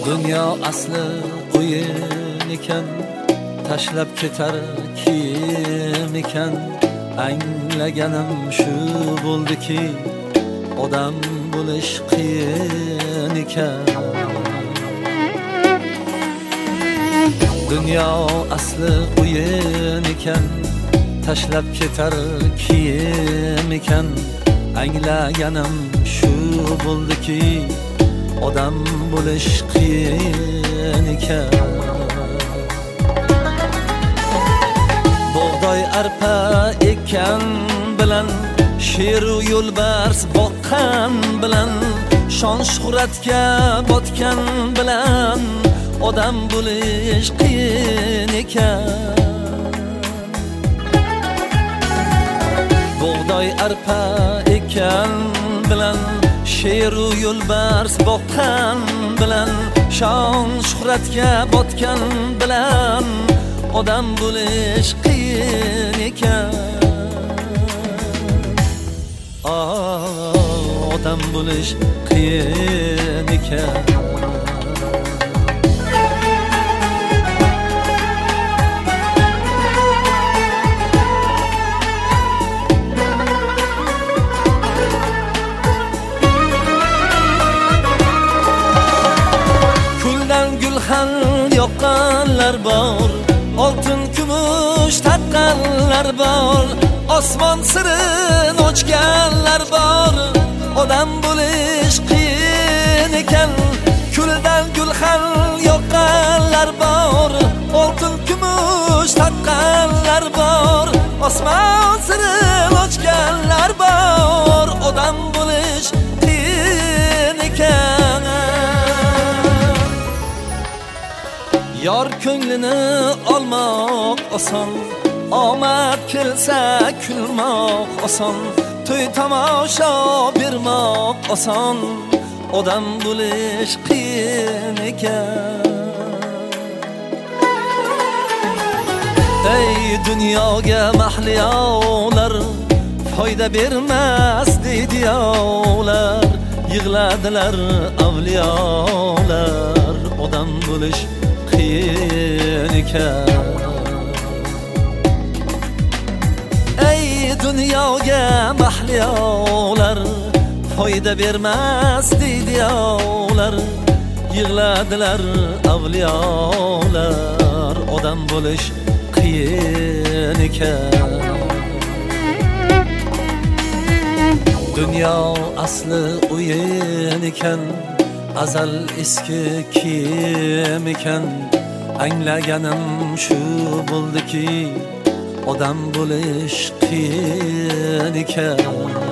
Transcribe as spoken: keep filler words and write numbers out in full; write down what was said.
Dunyo asli o'yin ekan, tashlab ketar kim ekan? Anglaganim shu bo'ldiki, odam bo'lish qiyin ekan. Dunyo asli o'yin ekan, tashlab ketar kim ekan? Anglaganim shu bo'ldiki, odam bo'lish qiyin ekan. Bug'doy arpa ekan bilan, sheru yo'lbars boqqan bilan, shon shuhratga botgan bilan, odam bo'lish qiyin ekan. Bug'doy arpa ekan bilan, sheru yo'lbars boqqan bilan, shon shuhratga botgan bilan, odam bo'lish qiyin ekan. Odam bo'lish qiyin ekan. Kuldan gulxan yoqqanlar bor, oltin kumush taqqanlar bor, osmon sirin ochganlar bor. Odam bo'lish qiyin ekan. Kuldan gulxan yoqqanlar bor, oltin kumush taqqanlar bor, osmon sirin ochganlar bor. Odam bo'lish qiyin ekan. Yor ko'nglini olmoq oson, omad kelsa kulmoq oson, to'y tomosha bermoq oson. Odam bo'lish qiyin ekan. Ey dunyoga mahliyolar, foyda bermas deydiyolar, yig'ladilar avliyolar. Odam bo'lish qiyin ekan. Ey dunyoga mahliyolar, foyda bermas deydiyolar, yig'ladilar avliyolar. Odam bo'lish qiyin ekan. Dunyo asli o'yin ekan, azal eski kim ekan? Anglaganim shu bo'ldiki, odam bo'lish qiyin ekan.